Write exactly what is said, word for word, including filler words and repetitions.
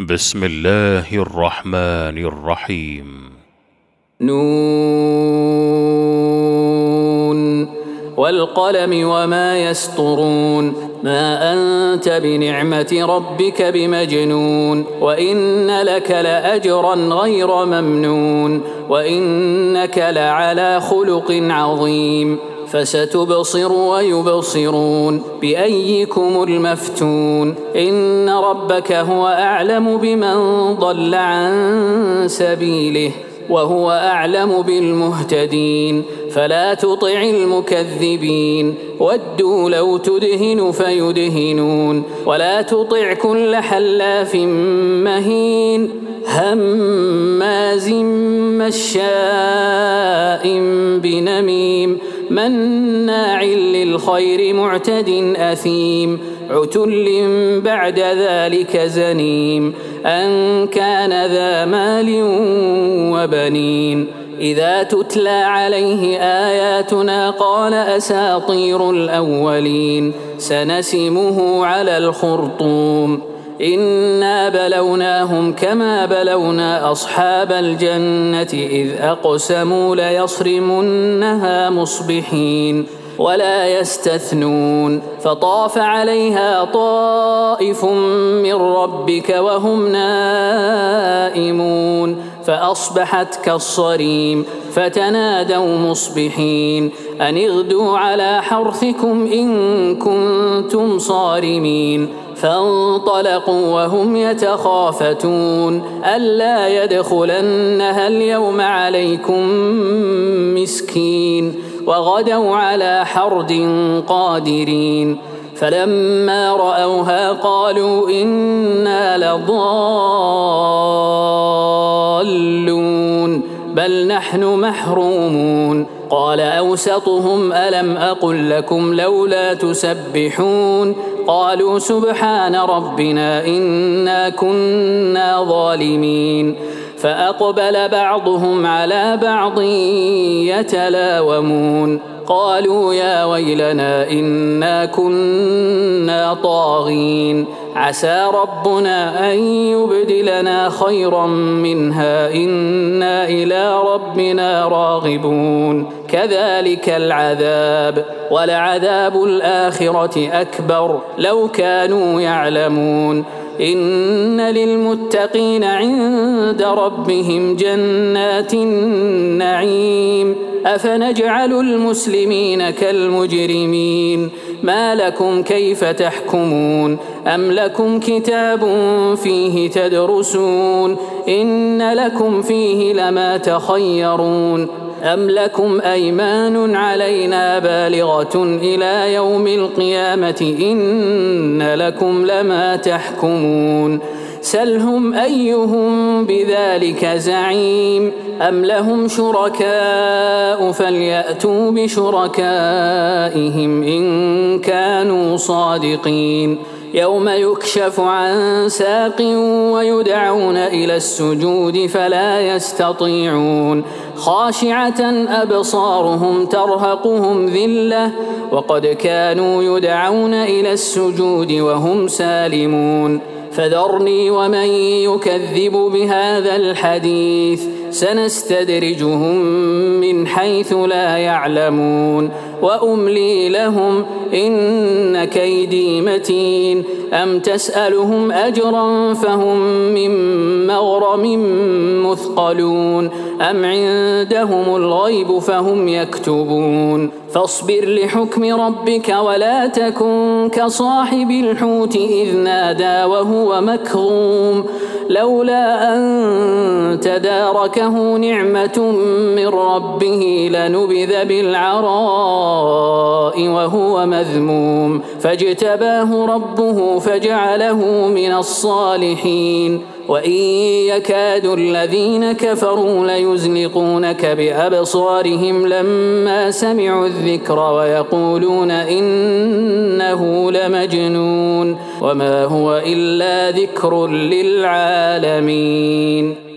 بسم الله الرحمن الرحيم. نون والقلم وما يسطرون ما أنت بنعمة ربك بمجنون وإن لك لأجرا غير ممنون وإنك لعلى خلق عظيم فستبصر ويبصرون بأيكم المفتون إن ربك هو أعلم بمن ضل عن سبيله وهو أعلم بالمهتدين فلا تطع المكذبين ودوا لو تدهن فيدهنون ولا تطع كل حلاف مهين هماز مشاء بنميم مناع للخير معتد أثيم عتل بعد ذلك زنيم أن كان ذا مال وبنين إذا تتلى عليه آياتنا قال أساطير الأولين سنسمه على الخرطوم إنا بلوناهم كما بلونا أصحاب الجنة إذ أقسموا ليصرمنها مصبحين ولا يستثنون فطاف عليها طائف من ربك وهم نائمون فأصبحت كالصريم فتنادوا مصبحين أن اغدوا على حرثكم إن كنتم صارمين فانطلقوا وهم يتخافتون ألا يدخلنها اليوم عليكم مسكين وغدوا على حرد قادرين فلما رأوها قالوا إنا لضالون بل نحن محرومون قال أوسطهم ألم أقل لكم لولا تسبحون قالوا سبحان ربنا إنا كنا ظالمين فأقبل بعضهم على بعض يتلاومون قالوا يا ويلنا إنا كنا طاغين عسى ربنا أن يبدلنا خيرا منها إنا إلى ربنا راغبون كذلك العذاب ولعذاب الآخرة أكبر لو كانوا يعلمون إن للمتقين عند ربهم جنات النعيم أفنجعل المسلمين كالمجرمين ما لكم كيف تحكمون أم لكم كتاب فيه تدرسون إن لكم فيه لما تخيرون أم لكم أيمان علينا بالغة إلى يوم القيامة إن لكم لما تحكمون سلهم أيهم بذلك زعيم أم لهم شركاء فليأتوا بشركائهم إن كانوا صادقين يوم يكشف عن ساق ويدعون إلى السجود فلا يستطيعون خاشعة أبصارهم ترهقهم ذلة وقد كانوا يدعون إلى السجود وهم سالمون فذرني ومن يكذب بهذا الحديث سنستدرجهم من حيث لا يعلمون وأملي لهم إن كيدي متين أم تسألهم أجرا فهم من مغرم مثقلون أم عندهم الغيب فهم يكتبون فاصبر لحكم ربك ولا تكن كصاحب الحوت إذ نادى وهو مكظوم لولا أن تداركه نعمة من ربه لنبذ بالعراء وهو مذموم فاجتباه ربه فجعله من الصالحين وإن يكاد الذين كفروا ليزلقونك بأبصارهم لما سمعوا الذكر ويقولون إنه لمجنون وما هو إلا ذكر للعالمين.